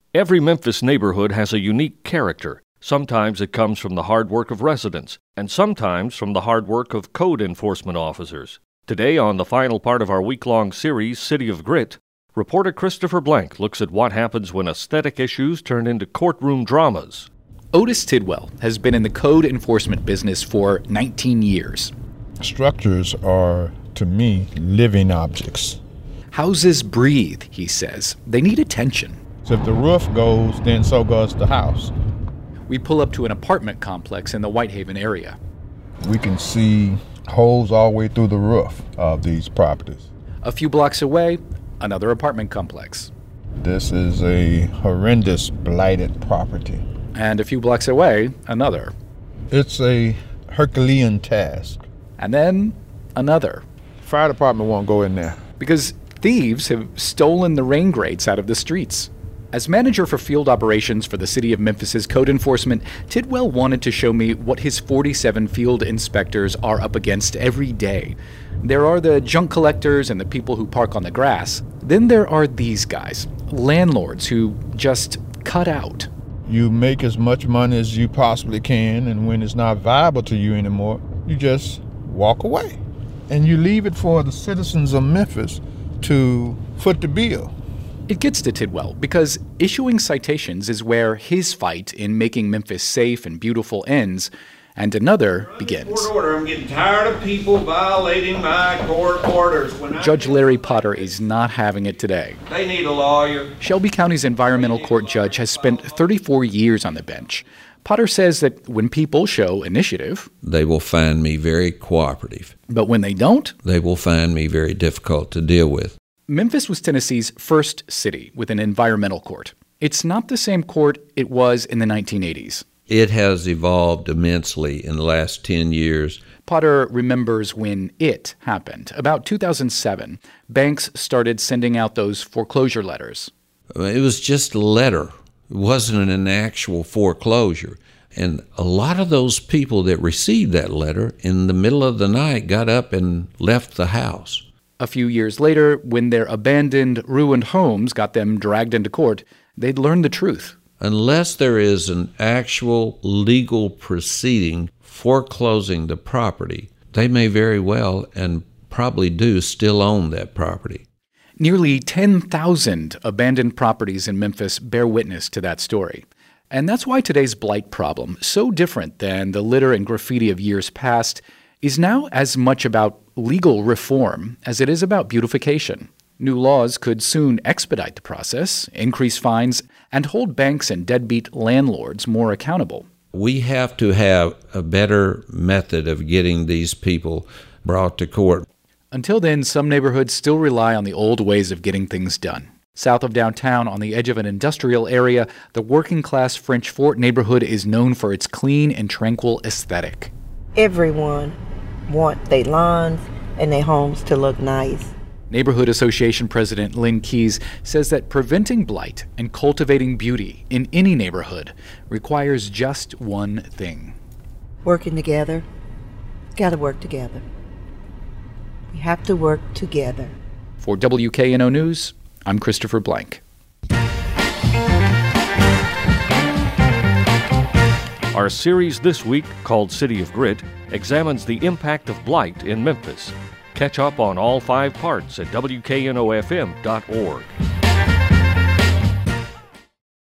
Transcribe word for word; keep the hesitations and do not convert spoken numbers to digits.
Every Memphis neighborhood has a unique character. Sometimes it comes from the hard work of residents, and sometimes from the hard work of code enforcement officers. Today, on the final part of our week-long series, City of Grit, reporter Christopher Blank looks at what happens when aesthetic issues turn into courtroom dramas. Otis Tidwell has been in the code enforcement business for nineteen years. Structures are, to me, living objects. Houses breathe, he says. They need attention. So if the roof goes, then so goes the house. We pull up to an apartment complex in the Whitehaven area. We can see holes all the way through the roof of these properties. A few blocks away, another apartment complex. This is a horrendous blighted property. And a few blocks away, another. It's a Herculean task. And then another. Fire department won't go in there. Because thieves have stolen the rain grates out of the streets. As manager for field operations for the City of Memphis's code enforcement, Tidwell wanted to show me what his forty-seven field inspectors are up against every day. There are the junk collectors and the people who park on the grass. Then there are these guys, landlords who just cut out. You make as much money as you possibly can, and when it's not viable to you anymore, you just walk away. And you leave it for the citizens of Memphis to foot the bill. It gets to Tidwell because issuing citations is where his fight in making Memphis safe and beautiful ends, and another begins. Court order. I'm getting tired of people violating my court orders. When Judge Larry Potter is not having it today. They need a lawyer. Shelby County's environmental court judge has spent thirty-four years on the bench. Potter says that when people show initiative, they will find me very cooperative. But when they don't, they will find me very difficult to deal with. Memphis was Tennessee's first city with an environmental court. It's not the same court it was in the nineteen eighties. It has evolved immensely in the last ten years. Potter remembers when it happened. About two thousand seven, banks started sending out those foreclosure letters. It was just a letter. It wasn't an actual foreclosure. And a lot of those people that received that letter in the middle of the night got up and left the house. A few years later, when their abandoned, ruined homes got them dragged into court, they'd learned the truth. Unless there is an actual legal proceeding foreclosing the property, they may very well and probably do still own that property. Nearly ten thousand abandoned properties in Memphis bear witness to that story. And that's why today's blight problem, so different than the litter and graffiti of years past, is now as much about legal reform as it is about beautification. New laws could soon expedite the process, increase fines, and hold banks and deadbeat landlords more accountable. We have to have a better method of getting these people brought to court. Until then, some neighborhoods still rely on the old ways of getting things done. South of downtown, on the edge of an industrial area, the working-class French Fort neighborhood is known for its clean and tranquil aesthetic. Everyone want their lawns and their homes to look nice. Neighborhood Association President Lynn Keys says that preventing blight and cultivating beauty in any neighborhood requires just one thing. Working together. Gotta work together. We have to work together. For W K N O News, I'm Christopher Blank. Our series this week, called City of Grit, examines the impact of blight in Memphis. Catch up on all five parts at W K N O F M dot org.